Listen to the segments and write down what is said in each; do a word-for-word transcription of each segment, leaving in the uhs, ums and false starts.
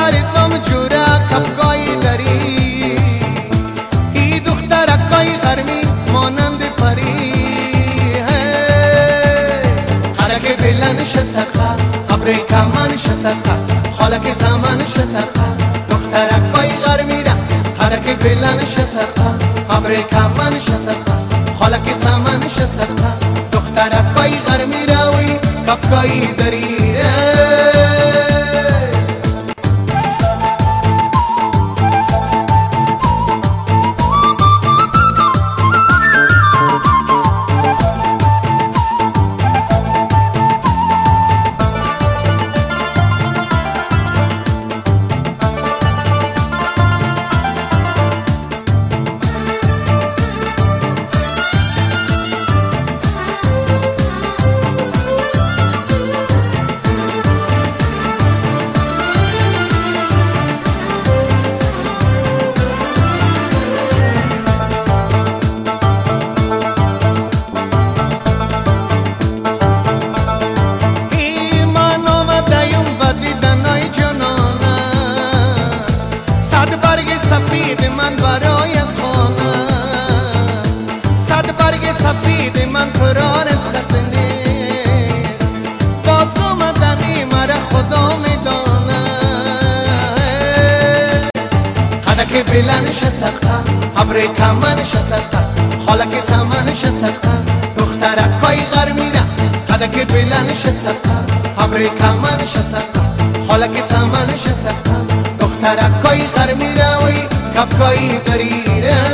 سرتم جوره کپکایی داری، ای دخترکای غرمی مانند پری. خلک بلندش سرخه ابری کمانش سرخه خالک سامانش سرخه دخترکای غرمی را. خلک بلندش سرخه ابری کمانش سرخه خالک سامانش سرخه دخترکای غرمی را وی کپکایی داری. سفید من برای از خانه، صد برگ سفید من پرار از خط نیست. باز آمدمی مرا خدا میدانه. خدک بلندش سرخه ابری کمانش سرخه خالک سامانش سرخه دخترکای غرمی را. خدک بلندش سرخه ابری کمانش سرخه خالک سامانش سرخه دخترکای غرمی را وی کپکایی داری.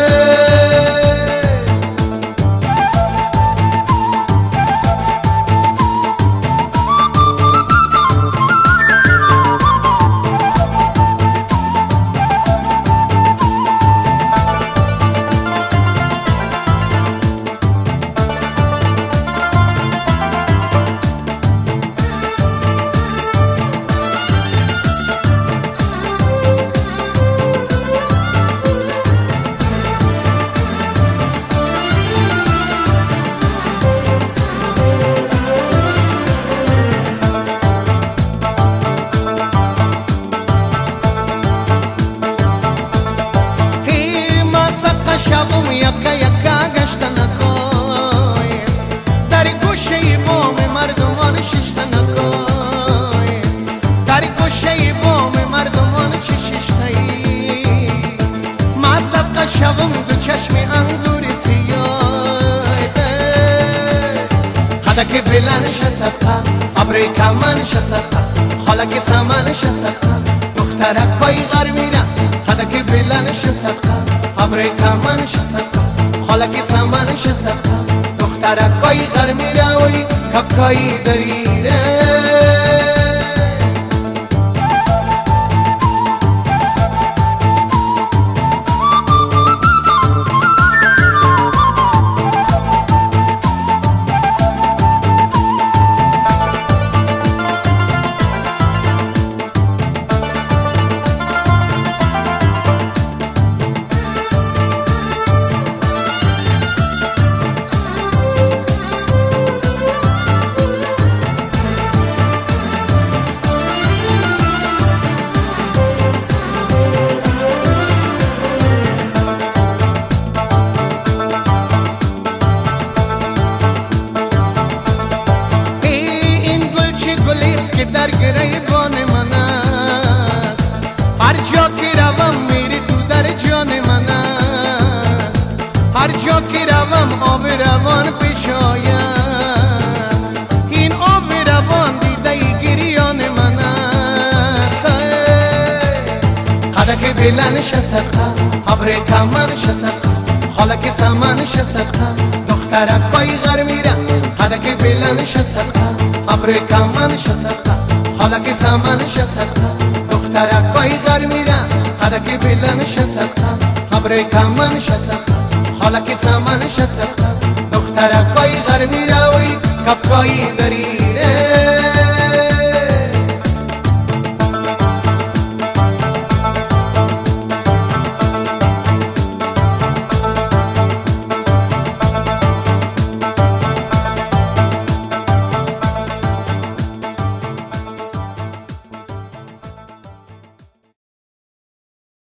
شبم یکا یکا گشت نکوی در گوشه بام مردمان ششت نکوی در گوشه بام مردمان چی ششتایی. ما صدقه شبم دو چشم انگور سیاه. خدک بلندش سرخه ابری کمانش سرخه خالک سامانش سرخه دخترکای غرمی را. خدک بلندش سرخه ابری کمانش سرخه خالک سامانش سرخه دخترکای غرمی را وی کپکایی داری. که در گریبان من است هر جا که روم میری تو در جان من است. هر جا که روم آب روان پیش آید این آب روان دیده گریان من است. خدک بلندش سرخه ابری کمانش سرخه خالک سامانش سرخه دخترکای غرمی را. خدک بلندش سرخه ابری کمانش سرخه خالک سامانش سرخه دخترکای غرمی را. خدک بلندش سرخه ابری کمانش سرخه خالک سامانش سرخه دخترکای غرمی را وی کپکایی داری.